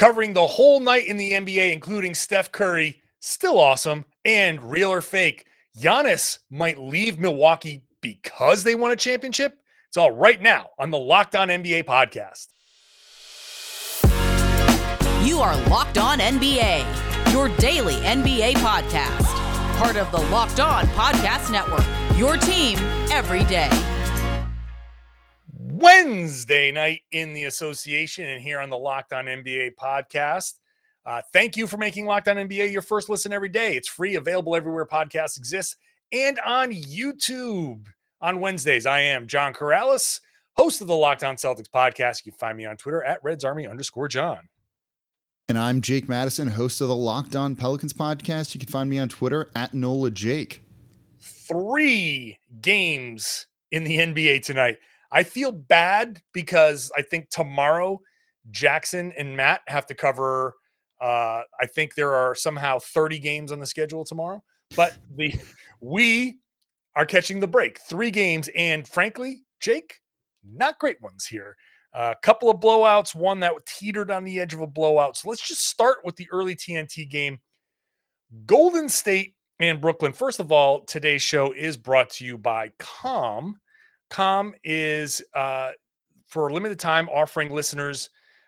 covering the whole night in the NBA, including Steph Curry, still awesome, and Real or Fake, Giannis might leave Milwaukee because they won a championship. It's all right now on the Locked On NBA podcast. You are Locked On NBA, your daily NBA podcast. Part of the Locked On Podcast Network, your team every day. Wednesday night in the association and here on the Locked On NBA podcast. Thank you for making Locked On NBA your first listen every day. It's free, available everywhere podcasts exist, and on YouTube. On Wednesdays, I am John Corrales, host of the Locked On Celtics podcast. You can find me on Twitter at RedsArmy_John. And I'm Jake Madison, host of the Locked On Pelicans podcast. You can find me on Twitter at NolaJake. 3 games in the NBA tonight. I feel bad because I think tomorrow Jackson and Matt have to cover. I think there are somehow 30 games on the schedule tomorrow, but we are catching the break. 3 games, and frankly, Jake, not great ones here. A couple of blowouts, one that teetered on the edge of a blowout. So let's just start with the early TNT game. Golden State and Brooklyn. First of all, today's show is brought to you by Calm. Calm is, for a limited time, offering listeners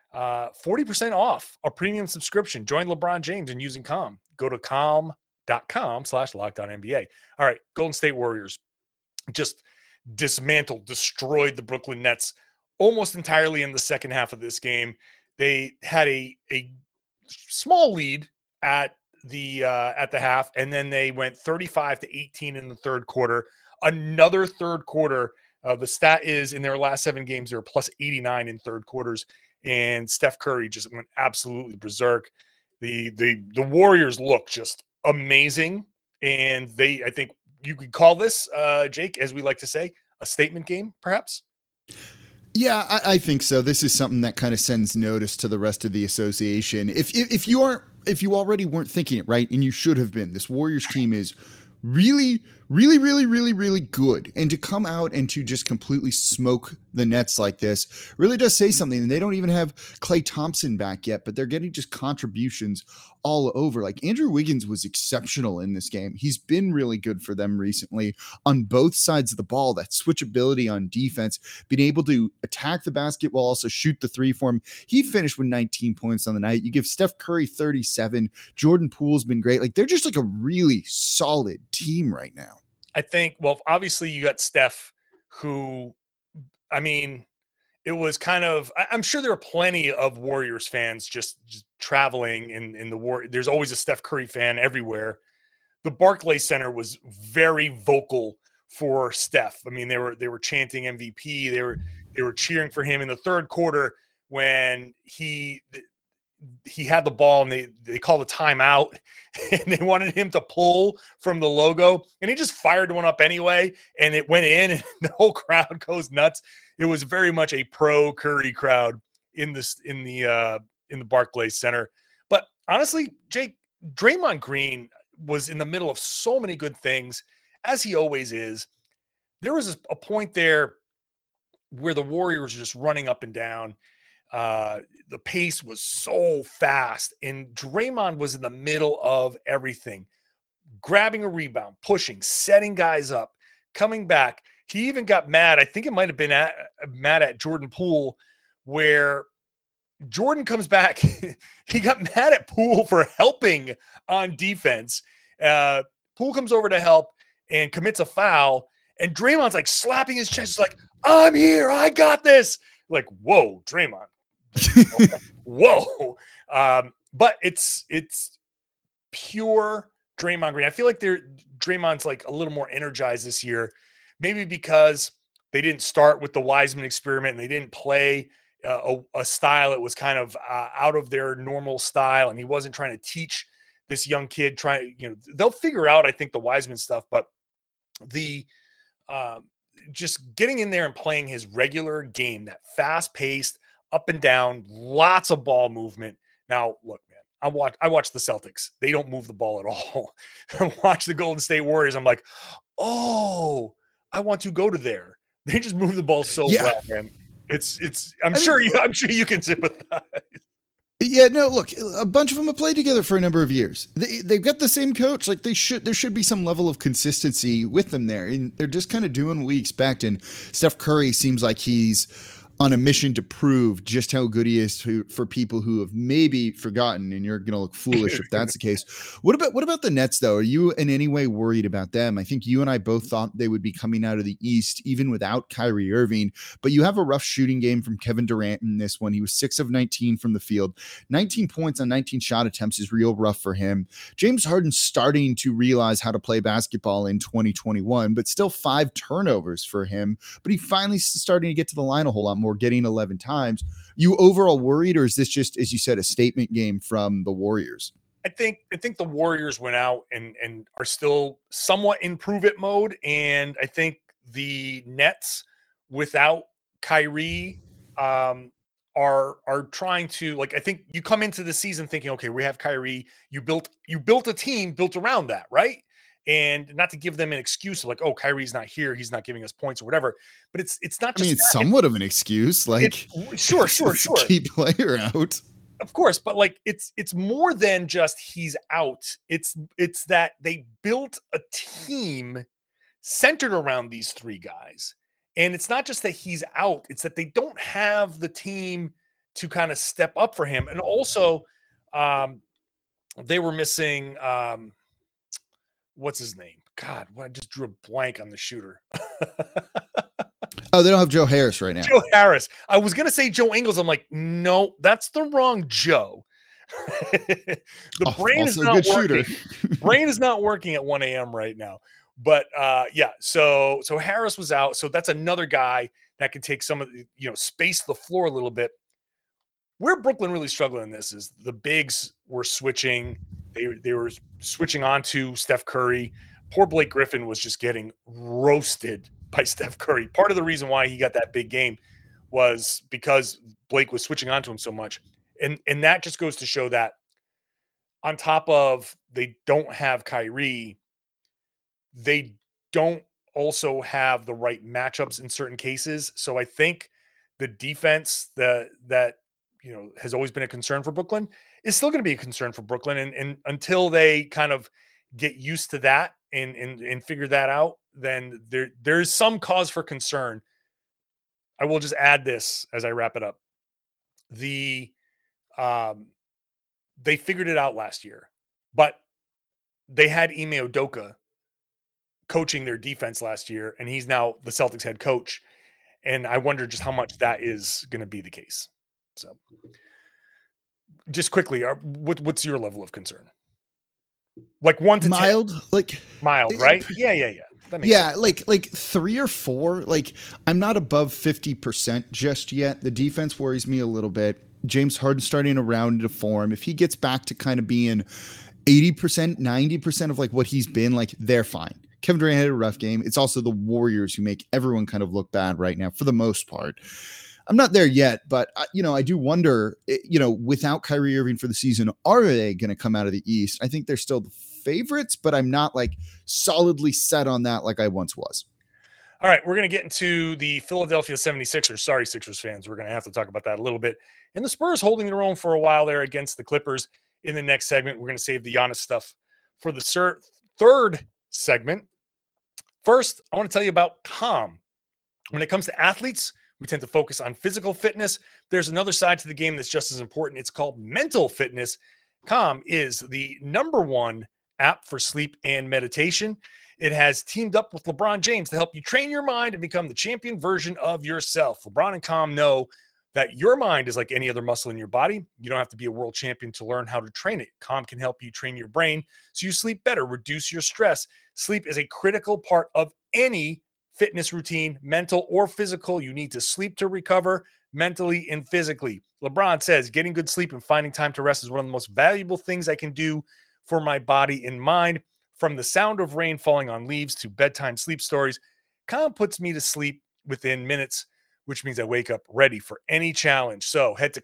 40% off a premium subscription. Join LeBron James in using Calm. Go to calm.com/LockedOnNBA. All right, Golden State Warriors just dismantled, destroyed the Brooklyn Nets almost entirely in the second half of this game. They had a small lead at the half, and then they went 35-18 in the third quarter. Another third quarter. The stat is in their last 7 games, they're plus 89 in third quarters, and Steph Curry just went absolutely berserk. The Warriors look just amazing, and I think you could call this, Jake, as we like to say, a statement game, perhaps. Yeah, I think so. This is something that kind of sends notice to the rest of the association. If you already weren't thinking it, right, and you should have been, this Warriors team is really good. And to come out and to just completely smoke the Nets like this really does say something. And they don't even have Klay Thompson back yet, but they're getting just contributions all over. Like Andrew Wiggins was exceptional in this game. He's been really good for them recently on both sides of the ball. That switchability on defense, being able to attack the basket while also shoot the three for him. He finished with 19 points on the night. You give Steph Curry 37. Jordan Poole's been great. Like they're just like a really solid team right now. I think, well, obviously you got Steph, who, I mean, it was kind of, I'm sure there are plenty of Warriors fans just traveling in the war. There's always a Steph Curry fan everywhere. The Barclays Center was very vocal for Steph. I mean, they were chanting MVP. They were cheering for him in the third quarter when he had the ball and they called a timeout and they wanted him to pull from the logo, and he just fired one up anyway, and it went in and the whole crowd goes nuts. It was very much a pro Curry crowd in the Barclays Center. But honestly, Jake, Draymond Green was in the middle of so many good things, as he always is. There was a point there where the Warriors were just running up and down. The pace was so fast, and Draymond was in the middle of everything, grabbing a rebound, pushing, setting guys up, coming back. He even got mad. I think it might have been mad at Jordan Poole, where Jordan comes back. He got mad at Poole for helping on defense. Poole comes over to help and commits a foul, and Draymond's like slapping his chest, like, "I'm here, I got this." Like, whoa, Draymond. Whoa. But it's pure Draymond Green. I feel like Draymond's like a little more energized this year, maybe because they didn't start with the Wiseman experiment and they didn't play a style that was kind of out of their normal style, and he wasn't trying to teach this young kid. They'll figure out, I think, the Wiseman stuff, but the just getting in there and playing his regular game, that fast-paced, up and down, lots of ball movement. Now, look, man, I watch the Celtics. They don't move the ball at all. I watch the Golden State Warriors. I'm like, oh, I want to go to there. They just move the ball so well, man. I'm sure you can sympathize. Yeah, no, look, a bunch of them have played together for a number of years. They've got the same coach. Like there should be some level of consistency with them there. And they're just kind of doing what we expect. And Steph Curry seems like he's on a mission to prove just how good he is for people who have maybe forgotten, and you're going to look foolish if that's the case. What about the Nets, though? Are you in any way worried about them? I think you and I both thought they would be coming out of the East even without Kyrie Irving, but you have a rough shooting game from Kevin Durant in this one. He was 6 of 19 from the field. 19 points on 19 shot attempts is real rough for him. James Harden's starting to realize how to play basketball in 2021, but still 5 turnovers for him. But he finally starting to get to the line a whole lot more, getting 11 times. You overall worried, or is this just, as you said, a statement game from the Warriors? I think the Warriors went out and are still somewhat in prove it mode. And I think the Nets without Kyrie are trying to, like, I think you come into the season thinking, okay, we have Kyrie. You built a team built around that, right? And not to give them an excuse of like, oh, Kyrie's not here, he's not giving us points or whatever. But it's not just. I mean, it's somewhat of an excuse. Like, sure. Keep player out. Of course, but like it's more than just he's out. It's that they built a team centered around these 3 guys. And it's not just that he's out, it's that they don't have the team to kind of step up for him. And also they were missing what's his name? God, I just drew a blank on the shooter. Oh, they don't have Joe Harris right now. Joe Harris. I was going to say Joe Ingles. I'm like, no, that's the wrong Joe. Brain is not working. Brain is not working at 1 a.m. right now. But yeah, so Harris was out. So that's another guy that can take some of the, space the floor a little bit. Where Brooklyn really struggled in this is the bigs were switching. They were switching on to Steph Curry. Poor Blake Griffin was just getting roasted by Steph Curry. Part of the reason why he got that big game was because Blake was switching on to him so much. And that just goes to show that on top of they don't have Kyrie, they don't also have the right matchups in certain cases. So I think the defense that has always been a concern for Brooklyn is still going to be a concern for Brooklyn. And until they kind of get used to that and figure that out, then there's some cause for concern. I will just add this as I wrap it up. They figured it out last year, but they had Ime Udoka coaching their defense last year, and he's now the Celtics head coach. And I wonder just how much that is going to be the case. So just quickly, what's your level of concern? Like 1 to 10? Mild, right? Yeah. Yeah, like 3 or 4. Like, I'm not above 50% just yet. The defense worries me a little bit. James Harden starting to round into form. If he gets back to kind of being 80%, 90% of like what he's been, like, they're fine. Kevin Durant had a rough game. It's also the Warriors who make everyone kind of look bad right now for the most part. I'm not there yet, but I do wonder, without Kyrie Irving for the season, are they going to come out of the East? I think they're still the favorites, but I'm not like solidly set on that like I once was. All right, we're going to get into the Philadelphia 76ers. Sorry, Sixers fans. We're going to have to talk about that a little bit. And the Spurs holding their own for a while there against the Clippers. In the next segment, we're going to save the Giannis stuff for the third segment. First, I want to tell you about Calm. When it comes to athletes, we tend to focus on physical fitness. There's another side to the game that's just as important. It's called mental fitness. Calm is the #1 app for sleep and meditation. It has teamed up with LeBron James to help you train your mind and become the champion version of yourself. LeBron and Calm know that your mind is like any other muscle in your body. You don't have to be a world champion to learn how to train it. Calm can help you train your brain so you sleep better, reduce your stress. Sleep is a critical part of any fitness routine, mental or physical. You need to sleep to recover mentally and physically. LeBron says getting good sleep and finding time to rest is one of the most valuable things I can do for my body and mind. From the sound of rain falling on leaves to bedtime sleep stories, Calm puts me to sleep within minutes, which means I wake up ready for any challenge. So head to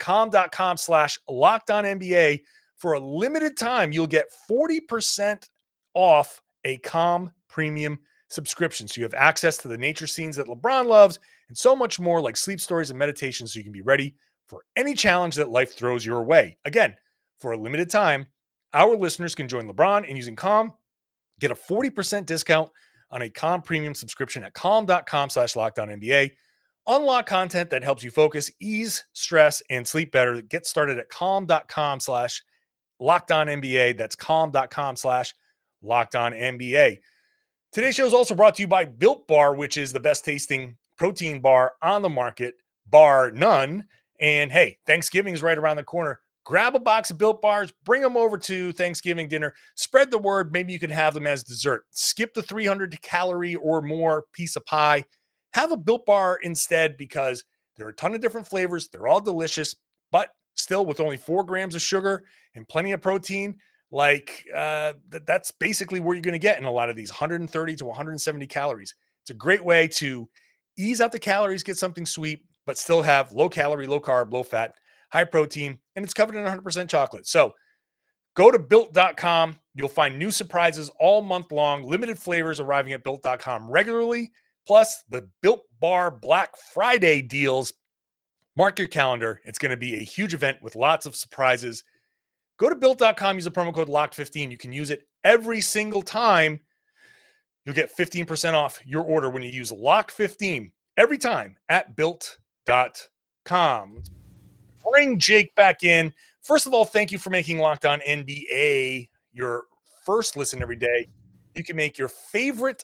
calm.com/LockedOnNBA. For a limited time, you'll get 40% off a Calm premium subscription. So you have access to the nature scenes that LeBron loves and so much more, like sleep stories and meditation, so you can be ready for any challenge that life throws your way. Again, for a limited time, our listeners can join LeBron and using Calm, get a 40% discount on a Calm premium subscription at calm.com/LockedOnNBA. Unlock content that helps you focus, ease stress, and sleep better. Get started at calm.com/LockedOnNBA. That's calm.com/LockedOnNBA. Today's show is also brought to you by Built Bar, which is the best tasting protein bar on the market, bar none. And hey, Thanksgiving is right around the corner. Grab a box of Built Bars, bring them over to Thanksgiving dinner, spread the word. Maybe you can have them as dessert. Skip the 300 calorie or more piece of pie. Have a Built Bar instead because there are a ton of different flavors. They're all delicious, but still with only 4 grams of sugar and plenty of protein. That's basically where you're going to get in a lot of these 130 to 170 calories. It's a great way to ease out the calories, get something sweet, but still have low calorie, low carb, low fat, high protein, and it's covered in 100% chocolate. So go to built.com. You'll find new surprises all month long, limited flavors arriving at built.com regularly, plus the Built Bar Black Friday deals. Mark your calendar. It's going to be a huge event with lots of surprises. Go to built.com, use the promo code LOCKED15. You can use it every single time. You'll get 15% off your order when you use LOCKED15 every time at built.com. Bring Jake back in. First of all, thank you for making Locked On NBA your first listen every day. You can make your favorite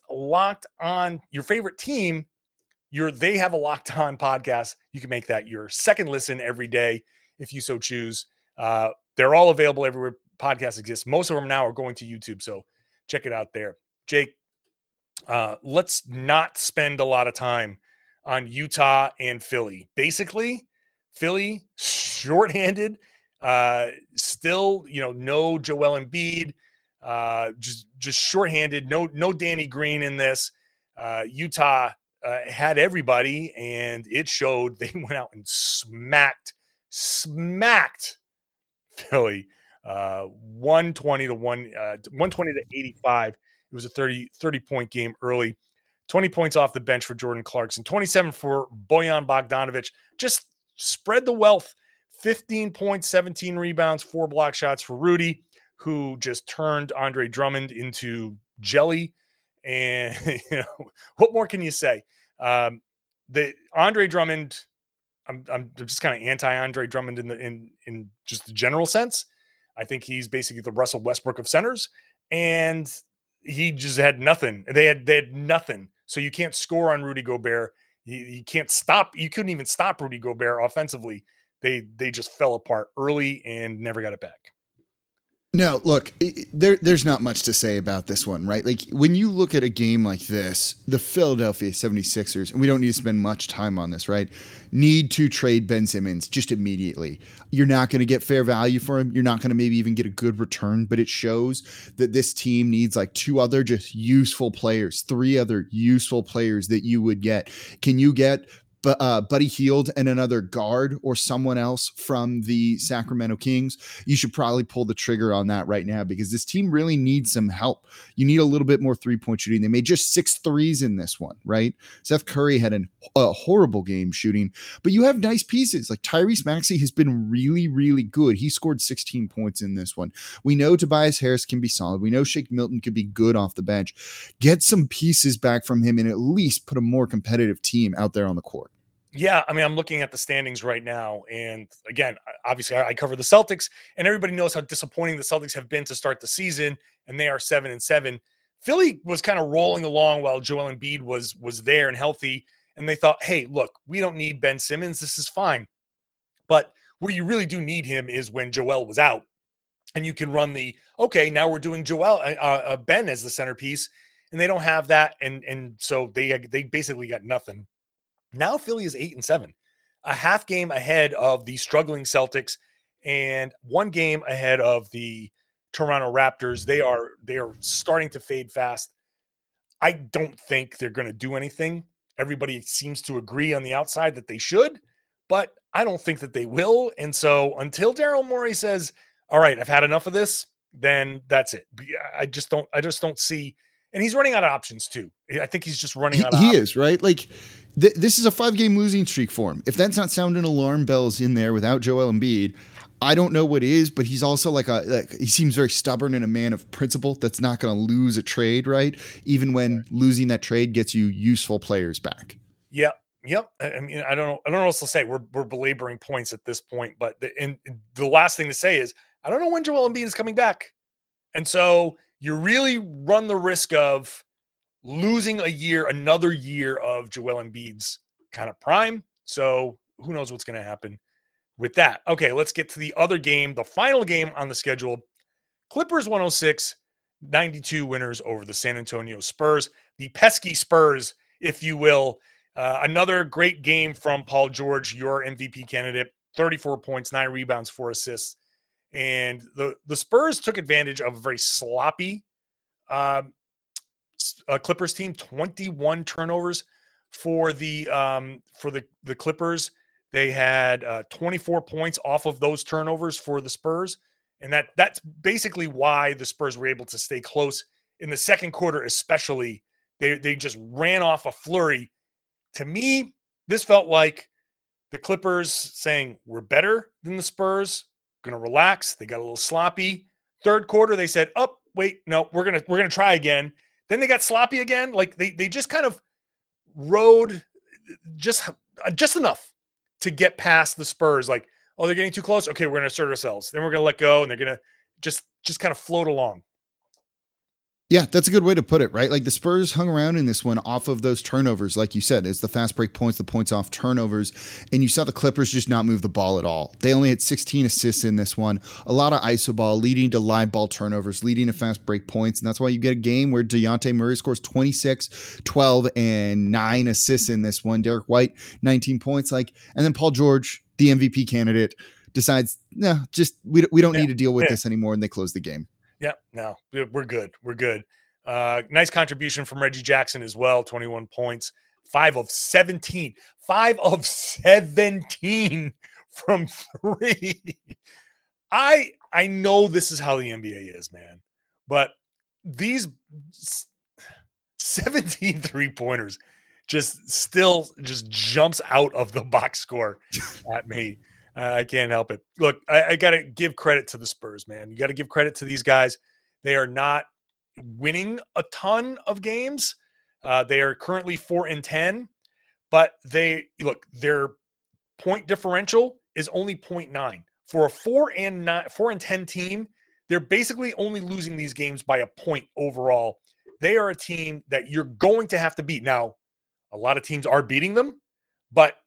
team, they have a Locked On podcast. You can make that your second listen every day if you so choose. They're all available everywhere podcasts exist. Most of them now are going to YouTube, so check it out there. Jake, let's not spend a lot of time on Utah and Philly. Basically, Philly shorthanded, still, no Joel Embiid, just shorthanded, no Danny Green in this. Utah had everybody, and it showed. They went out and smacked Philly, 120 to 85. It was a 30-point game early. 20 points off the bench for Jordan Clarkson, 27 for Bojan Bogdanovic. Just spread the wealth. 15 points, 17 rebounds, 4 block shots for Rudy, who just turned Andre Drummond into jelly. And what more can you say? The Andre Drummond, I'm just kind of anti-Andre Drummond in just the general sense. I think he's basically the Russell Westbrook of centers, and he just had nothing. They had nothing. So you can't score on Rudy Gobert. You can't stop. You couldn't even stop Rudy Gobert offensively. They just fell apart early and never got it back. No, look, there's not much to say about this one, right? Like when you look at a game like this, the Philadelphia 76ers, and we don't need to spend much time on this, right? Need to trade Ben Simmons just immediately. You're not going to get fair value for him. You're not going to maybe even get a good return, but it shows that this team needs like 2 other just useful players, 3 other useful players that you would get. Can you get Buddy Hield and another guard or someone else from the Sacramento Kings? You should probably pull the trigger on that right now because this team really needs some help. You need a little bit more 3-point shooting. They made just 6 threes in this one, right? Seth Curry had a horrible game shooting, but you have nice pieces. Like Tyrese Maxey has been really, really good. He scored 16 points in this one. We know Tobias Harris can be solid. We know Shake Milton could be good off the bench. Get some pieces back from him and at least put a more competitive team out there on the court. Yeah, I mean, I'm looking at the standings right now. And again, obviously I cover the Celtics, and everybody knows how disappointing the Celtics have been to start the season, and they are 7-7. Philly was kind of rolling along while Joel Embiid was there and healthy, and they thought, hey, look, we don't need Ben Simmons. This is fine. But where you really do need him is when Joel was out, and you can run now we're doing Ben as the centerpiece, and they don't have that, and so they basically got nothing. Now Philly is 8-7, a half game ahead of the struggling Celtics and 1 game ahead of the Toronto Raptors. They are starting to fade fast. I don't think they're going to do anything. Everybody seems to agree on the outside that they should, but I don't think that they will. And so until Daryl Morey says, all right, I've had enough of this, then that's it. I just don't see. And he's running out of options too. I think he's just running out of options. He is, right? Like This is a 5-game losing streak for him. If that's not sounding alarm bells in there without Joel Embiid, I don't know what is, but he's also he seems very stubborn and a man of principle that's not going to lose a trade, right? Even when losing that trade gets you useful players back. Yep. I mean, I don't know what else to say. We're belaboring points at this point, but the last thing to say is I don't know when Joel Embiid is coming back. And so you really run the risk of losing another year of Joel Embiid's kind of prime. So who knows what's going to happen with that. Okay, let's get to the other game, the final game on the schedule. Clippers 106-92 winners over the San Antonio Spurs. The pesky Spurs, if you will. Another great game from Paul George, your MVP candidate. 34 points, 9 rebounds, 4 assists. And the Spurs took advantage of a very sloppy Clippers team. 21 turnovers for the Clippers. They had 24 points off of those turnovers for the Spurs. And that's basically why the Spurs were able to stay close in the second quarter, especially. They just ran off a flurry. To me, this felt like the Clippers saying, we're better than the Spurs, going to relax. They got a little sloppy. Third quarter, they said, oh, wait, no, we're gonna try again. Then they got sloppy again. Like they just kind of rode just enough to get past the Spurs. Like, oh, they're getting too close. Okay, we're going to assert ourselves. Then we're going to let go, and they're going to just kind of float along. Yeah, that's a good way to put it, right? Like the Spurs hung around in this one off of those turnovers. Like you said, it's the fast break points, the points off turnovers. And you saw the Clippers just not move the ball at all. They only had 16 assists in this one. A lot of iso ball leading to live ball turnovers, leading to fast break points. And that's why you get a game where DeJounte Murray scores 26, 12, and 9 assists in this one. Derek White, 19 points. And then Paul George, the MVP candidate, decides, no, just we don't need to deal with this anymore. And they close the game. Yeah, no, we're good. We're good. Nice contribution from Reggie Jackson as well. 21 points, 5 of 17 from 3. I know this is how the NBA is, man, but these 17 3-pointers just jumps out of the box score at me. I can't help it. Look, I got to give credit to the Spurs, man. You got to give credit to these guys. They are not winning a ton of games. They are currently 4-10, but their point differential is only 0.9. For a 4-10 team, they're basically only losing these games by a point overall. They are a team that you're going to have to beat. Now, a lot of teams are beating them, but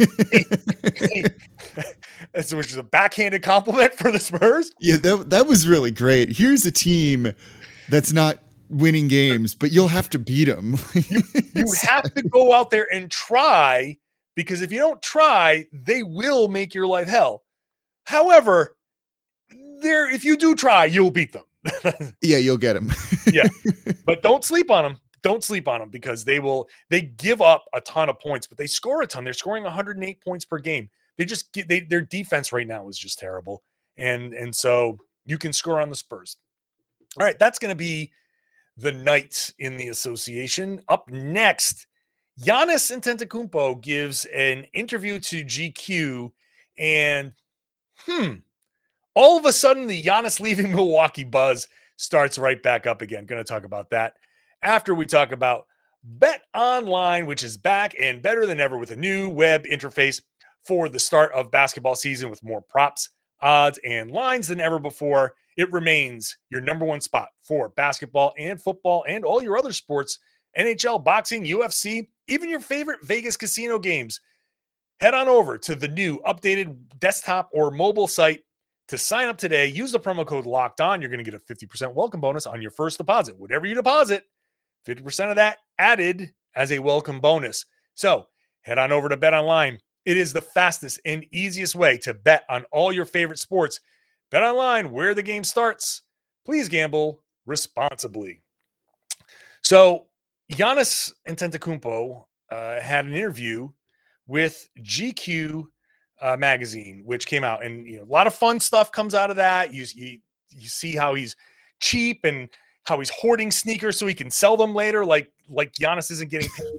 which is a backhanded compliment for the Spurs. Yeah, that was really great. Here's a team that's not winning games, but you'll have to beat them. You have to go out there and try, because if you don't try, they will make your life hell. However, if you do try, you'll beat them. Yeah, you'll get them. Yeah, but don't sleep on them. Don't sleep on them, because they give up a ton of points, but they score a ton. They're scoring 108 points per game. Their defense right now is just terrible. And so you can score on the Spurs. All right, that's going to be the night in the association. Up next, Giannis Antetokounmpo gives an interview to GQ, and all of a sudden the Giannis leaving Milwaukee buzz starts right back up again. Going to talk about that after we talk about Bet Online, which is back and better than ever with a new web interface for the start of basketball season with more props, odds, and lines than ever before. It remains your number one spot for basketball and football and all your other sports, NHL, boxing, UFC, even your favorite Vegas casino games. Head on over to the new updated desktop or mobile site to sign up today. Use the promo code Locked On. You're going to get a 50% welcome bonus on your first deposit. Whatever you deposit, 50% of that added as a welcome bonus. So head on over to Bet Online. It is the fastest and easiest way to bet on all your favorite sports. Bet Online, where the game starts. Please gamble responsibly. So Giannis Antetokounmpo had an interview with GQ magazine, which came out, and a lot of fun stuff comes out of that. You see how he's cheap and how he's hoarding sneakers so he can sell them later. Like Giannis isn't getting paid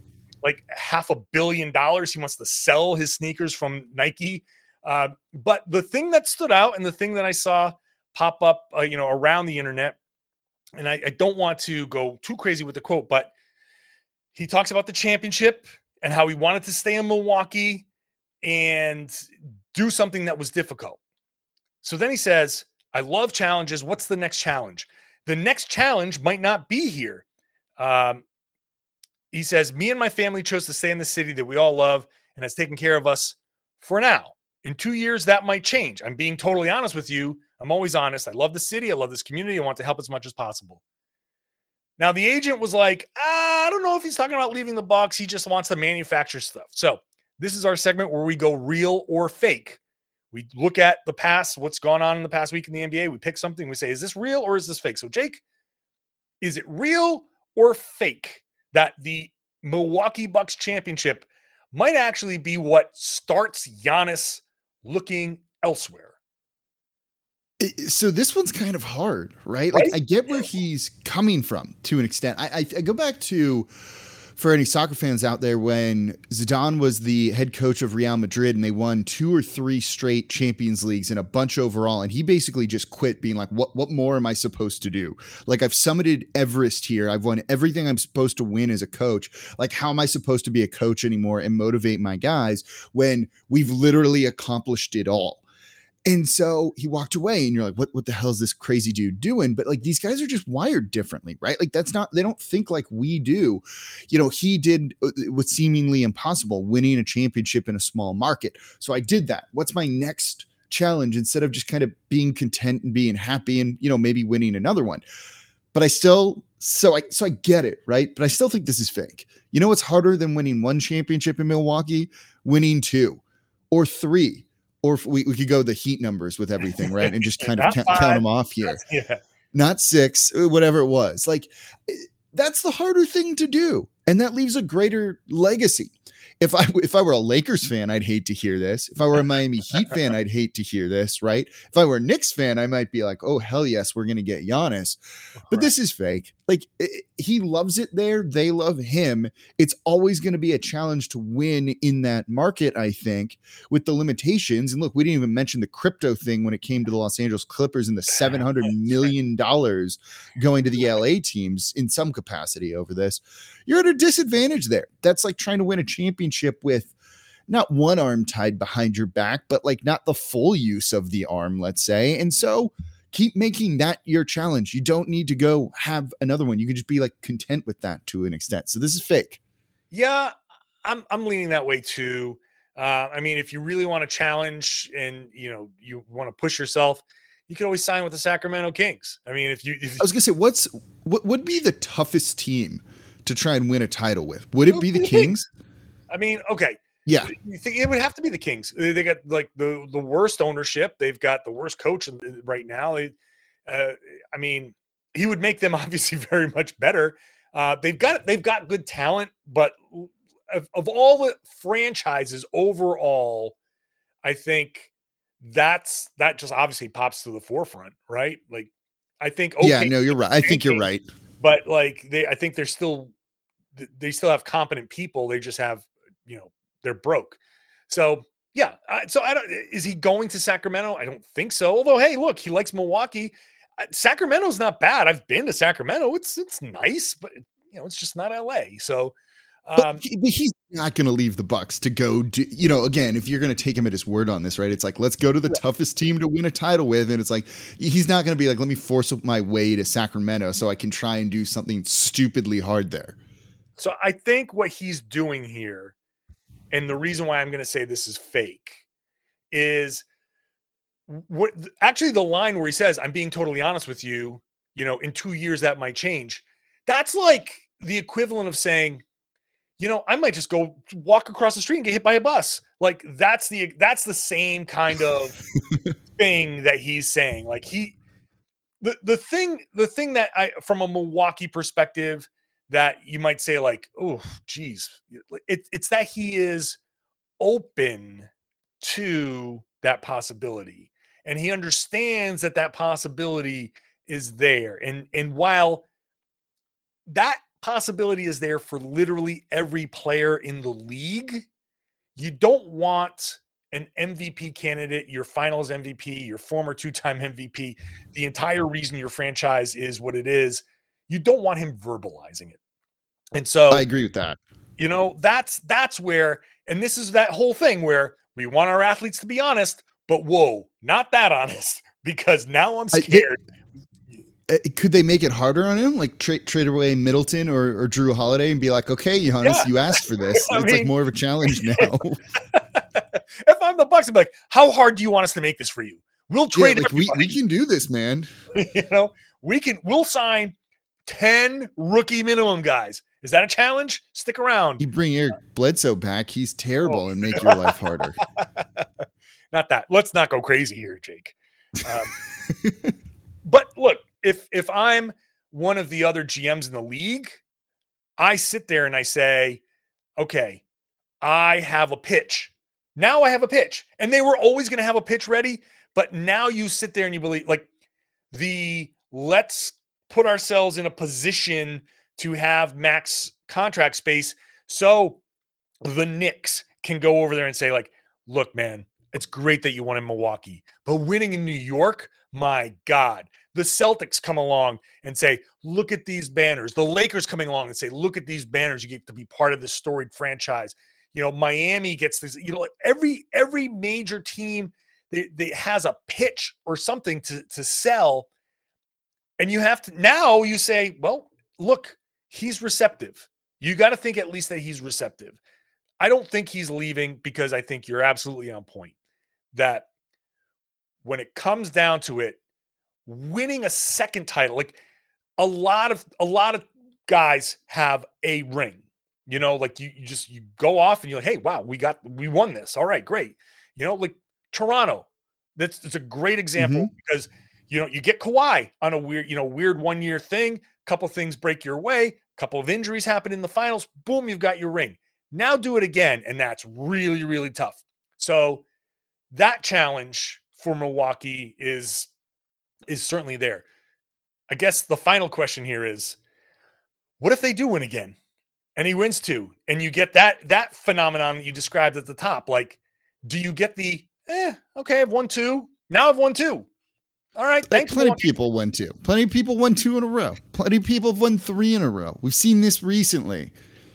like $500 million. He wants to sell his sneakers from Nike. But the thing that stood out and the thing that I saw pop up, around the internet, and I don't want to go too crazy with the quote, but he talks about the championship and how he wanted to stay in Milwaukee and do something that was difficult. So then he says, I love challenges. What's the next challenge? The next challenge might not be here. He says, me and my family chose to stay in the city that we all love and has taken care of us for now. In 2 years, that might change. I'm being totally honest with you. I'm always honest. I love the city. I love this community. I want to help as much as possible. Now, the agent was like, I don't know if he's talking about leaving the Bucks. He just wants to manufacture stuff. So this is our segment where we go real or fake. We look at the past, what's gone on in the past week in the NBA. We pick something. We say, is this real or is this fake? So, Jake, is it real or fake that the Milwaukee Bucks championship might actually be what starts Giannis looking elsewhere? So this one's kind of hard, right? Like, I get where he's coming from to an extent. I go back to, for any soccer fans out there, when Zidane was the head coach of Real Madrid and they won 2 or 3 straight Champions Leagues and a bunch overall. And he basically just quit, being like, what more am I supposed to do? Like, I've summited Everest here. I've won everything I'm supposed to win as a coach. Like, how am I supposed to be a coach anymore and motivate my guys when we've literally accomplished it all? And so he walked away, and you're like, what the hell is this crazy dude doing? But like, these guys are just wired differently, right? Like, they don't think like we do. He did what's seemingly impossible, winning a championship in a small market. So I did that. What's my next challenge, instead of just kind of being content and being happy and, maybe winning another one? But I still, so I get it, right? But I still think this is fake. You know what's harder than winning 1 championship in Milwaukee? Winning 2 or 3. Or if we could go the Heat numbers with everything, right? And just kind of count them off here. Yeah. Not 6, whatever it was. Like, that's the harder thing to do. And that leaves a greater legacy. If I were a Lakers fan, I'd hate to hear this. If I were a Miami Heat fan, I'd hate to hear this, right? If I were a Knicks fan, I might be like, oh, hell yes, we're going to get Giannis. But this is fake. Like, he loves it there. They love him. It's always going to be a challenge to win in that market, I think, with the limitations. And look, we didn't even mention the crypto thing when it came to the Los Angeles Clippers and the $700 million going to the LA teams in some capacity over this. You're at a disadvantage there. That's like trying to win a championship with not one arm tied behind your back, but like not the full use of the arm, let's say. And so keep making that your challenge. You don't need to go have another one. You can just be like content with that to an extent. So this is fake. Yeah, I'm leaning that way too. I mean, if you really want to challenge and you want to push yourself, you can always sign with the Sacramento Kings. I mean, if I was gonna say, what would be the toughest team to try and win a title with? Would it be the Kings? I mean, okay. Yeah. You think it would have to be the Kings. They got like the worst ownership. They've got the worst coach right now. I mean, he would make them obviously very much better. They've got good talent, but of all the franchises overall, I think that just obviously pops to the forefront, right? Like, I think. Okay, yeah, no, you're right. I think you're right. But like I think they still have competent people. They just have, they're broke. So yeah. So I don't. Is he going to Sacramento? I don't think so. Although, hey, look, he likes Milwaukee. Sacramento's not bad. I've been to Sacramento. It's nice, but it's just not LA. So. But he's not going to leave the Bucks to go do, again, if you're going to take him at his word on this, right? It's like, let's go to the toughest team to win a title with. And it's like, he's not going to be like, let me force my way to Sacramento so I can try and do something stupidly hard there. So I think what he's doing here, and the reason why I'm going to say this is fake, is what actually the line where he says, I'm being totally honest with you, in 2 years that might change. That's like the equivalent of saying, I might just go walk across the street and get hit by a bus. Like, that's the same kind of thing that he's saying. Like, the thing that from a Milwaukee perspective, that you might say like, oh, geez, it's that he is open to that possibility, and he understands that possibility is there. And while that possibility is there for literally every player in the league. You don't want an MVP candidate, your finals MVP, your former 2-time MVP, the entire reason your franchise is what it is. You don't want him verbalizing it. And so I agree with that. You know, that's where, and this is that whole thing where we want our athletes to be honest, but whoa, not that honest, because now I'm scared. Could they make it harder on him? Like trade away Middleton or Drew Holiday and be like, okay, Giannis, you asked for this. It's like more of a challenge now. If I'm the Bucks, I'm like, how hard do you want us to make this for you? We'll trade. Like we can do this, man. You know, we'll sign 10 rookie minimum guys. Is that a challenge? Stick around. You bring Eric Bledsoe back. He's terrible and make your life harder. Not that. Let's not go crazy here, Jake. But look, if I'm one of the other GMs in the league, I sit there and I say, okay, I have a pitch. Now I have a pitch. And they were always going to have a pitch ready. But now you sit there and you believe, like, let's put ourselves in a position to have max contract space so the Knicks can go over there and say, like, look, man, it's great that you won in Milwaukee, but winning in New York, my God. The Celtics come along and say, look at these banners. The Lakers coming along and say, look at these banners. You get to be part of this storied franchise. You know, Miami gets this, you know, every major team they has a pitch or something to sell. And you have to, now you say, well, look, he's receptive. You got to think at least that he's receptive. I don't think he's leaving, because I think you're absolutely on point that when it comes down to it, winning a second title, like a lot of guys have a ring, you know, like you go off and you're like, hey, wow, we won this. All right, great. You know, like Toronto, it's a great example because, you know, you get Kawhi on a weird 1 year thing. Couple things break your way. Couple of injuries happen in the finals. Boom, you've got your ring. Now do it again. And that's really, really tough. So that challenge for Milwaukee is certainly there. I guess the final question here is, what if they do win again and he wins 2 and you get that phenomenon that you described at the top? Like, do you get the, okay, I've won 2. Now I've won 2. All right. Thanks. Plenty of people won 2. Plenty of people won 2 in a row. Plenty of people have won 3 in a row. We've seen this recently.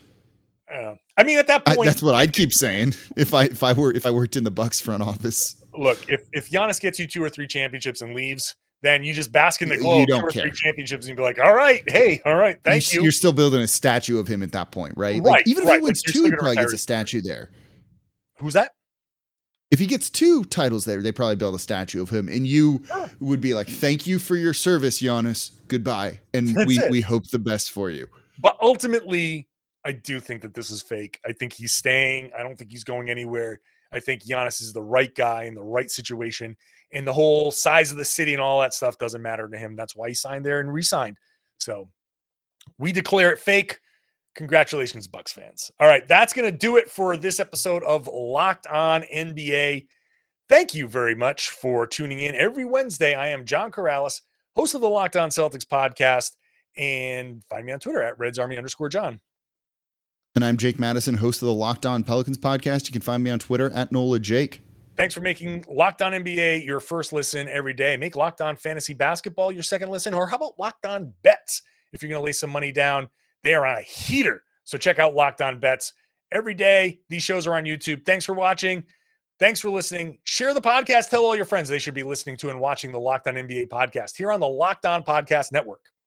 I mean, at that point, that's what I'd keep saying if I worked in the Bucks front office. Look, if Giannis gets you 2 or 3 championships and leaves, then you just bask in the glow of 2 or 3 championships and be like, all right, hey, all right, thank you. You're still building a statue of him at that point, right? Right. Like, even if he wins like 2, he probably gets a statue there. Who's that? If he gets 2 titles there, they probably build a statue of him, and you would be like, "Thank you for your service, Giannis. Goodbye." And we hope the best for you. But ultimately, I do think that this is fake. I think he's staying. I don't think he's going anywhere. I think Giannis is the right guy in the right situation, and the whole size of the city and all that stuff doesn't matter to him. That's why he signed there and re-signed. So we declare it fake. Congratulations, Bucks fans. All right, that's going to do it for this episode of Locked On NBA. Thank you very much for tuning in every Wednesday. I am John Corrales, host of the Locked On Celtics podcast, and find me on Twitter at RedsArmy_John. And I'm Jake Madison, host of the Locked On Pelicans podcast. You can find me on Twitter at NolaJake. Thanks for making Locked On NBA your first listen every day. Make Locked On Fantasy Basketball your second listen, or how about Locked On Bets if you're going to lay some money down. They are on a heater. So check out Locked On Bets every day. These shows are on YouTube. Thanks for watching. Thanks for listening. Share the podcast. Tell all your friends they should be listening to and watching the Locked On NBA podcast here on the Locked On Podcast Network.